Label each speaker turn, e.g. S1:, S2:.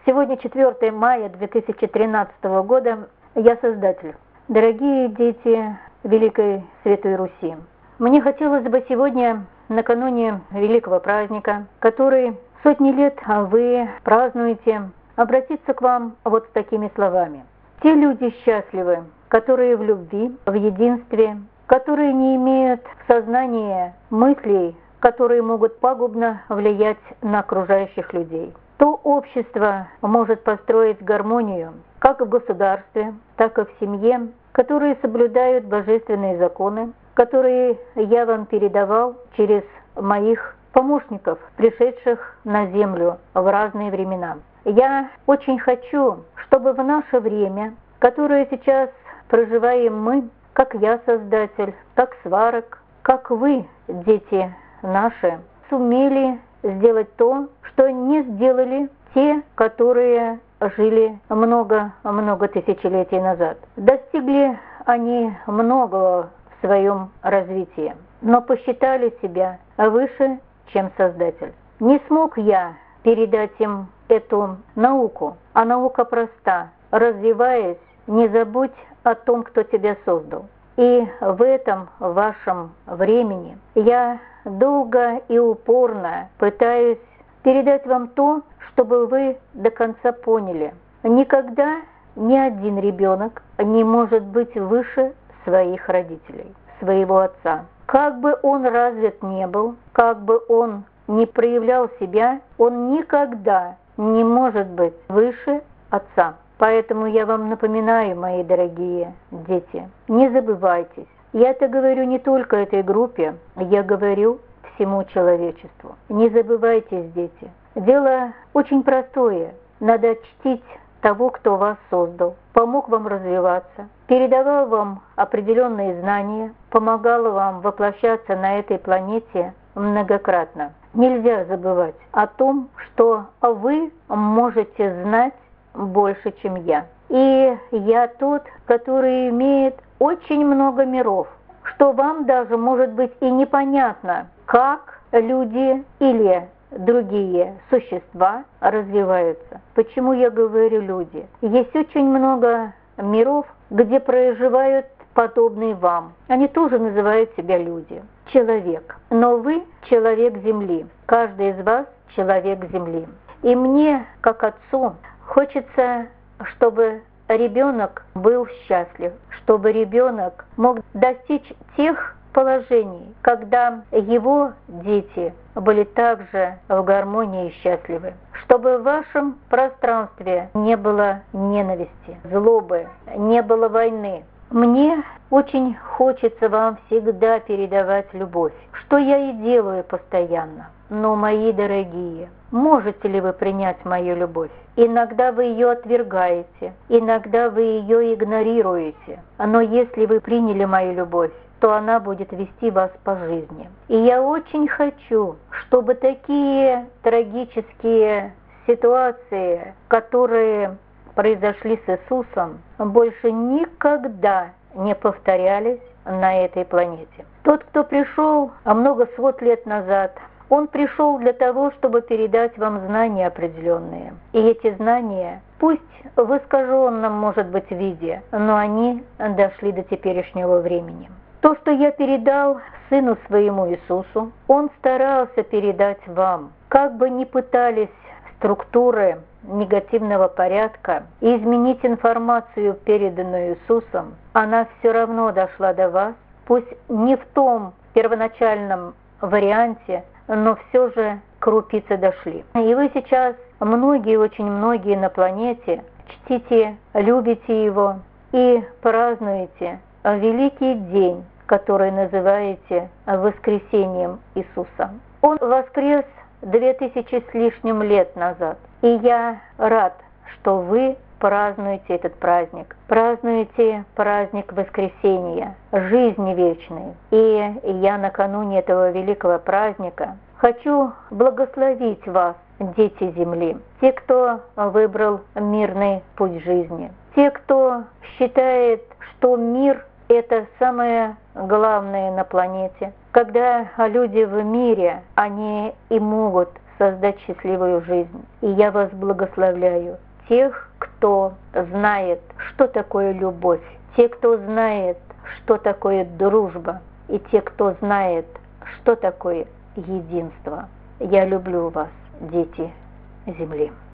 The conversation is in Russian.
S1: Сегодня 4 мая 2013 года. Я Создатель. Дорогие дети Великой Святой Руси, мне хотелось бы сегодня, накануне великого праздника, который сотни лет вы празднуете, обратиться к вам вот с такими словами. Те люди счастливы, которые в любви, в единстве, которые не имеют в сознании мыслей, которые могут пагубно влиять на окружающих людей. То общество может построить гармонию как в государстве, так и в семье, которые соблюдают божественные законы, которые я вам передавал через моих помощников, пришедших на землю в разные времена. Я очень хочу, чтобы в наше время, которое сейчас проживаем мы, как я Создатель, как Сварог, как вы, дети наши, сумели сделать то, что не сделали те, которые жили много тысячелетий назад. Достигли они многого в своем развитии, но посчитали себя выше, чем Создатель. Не смог я передать им эту науку, а наука проста. Развиваясь, не забудь о том, кто тебя создал. И в этом вашем времени я долго и упорно пытаюсь передать вам то, чтобы вы до конца поняли. Никогда ни один ребенок не может быть выше своих родителей, своего отца. Как бы он развит не был, как бы он не проявлял себя, он никогда не может быть выше отца. Поэтому я вам напоминаю, мои дорогие дети, не забывайтесь. Я это говорю не только этой группе, я говорю всему человечеству. Не забывайтесь, дети. Дело очень простое. Надо чтить того, кто вас создал, помог вам развиваться, передавал вам определенные знания, помогал вам воплощаться на этой планете многократно. Нельзя забывать о том, что вы можете знать больше, чем я. И я тот, который имеет очень много миров, что вам даже может быть и непонятно, как люди или другие существа развиваются. Почему я говорю люди? Есть очень много миров, где проживают подобные вам. Они тоже называют себя люди. Человек. Но вы человек Земли. Каждый из вас человек Земли. И мне, как отцу, хочется, чтобы ребенок был счастлив, чтобы ребенок мог достичь тех положений, когда его дети были также в гармонии и счастливы. Чтобы в вашем пространстве не было ненависти, злобы, не было войны. Мне очень хочется вам всегда передавать любовь, что я и делаю постоянно. Но, мои дорогие, можете ли вы принять мою любовь? Иногда вы ее отвергаете, иногда вы ее игнорируете. Но если вы приняли мою любовь, то она будет вести вас по жизни. И я очень хочу, чтобы такие трагические ситуации, которые произошли с Иисусом, больше никогда не повторялись на этой планете. Тот, кто пришел много сот лет назад, он пришел для того, чтобы передать вам знания определенные. И эти знания, пусть в искаженном, может быть, виде, но они дошли до теперешнего времени. То, что я передал Сыну Своему Иисусу, Он старался передать вам. Как бы ни пытались структуры негативного порядка и изменить информацию, переданную Иисусом, она все равно дошла до вас, пусть не в том первоначальном варианте, но все же крупицы дошли. И вы сейчас, многие, очень многие на планете, чтите, любите Его и празднуете великий день, который называете воскресением Иисуса. Он воскрес 2000 с лишним лет назад. И я рад, что вы празднуете этот праздник. Празднуете праздник воскресения, жизни вечной. И я накануне этого великого праздника хочу благословить вас, дети Земли, те, кто выбрал мирный путь жизни, те, кто считает, что мир — это самое главное на планете. Когда люди в мире, они и могут создать счастливую жизнь. И я вас благословляю. Тех, кто знает, что такое любовь, те, кто знает, что такое дружба, и те, кто знает, что такое единство. Я люблю вас, дети Земли.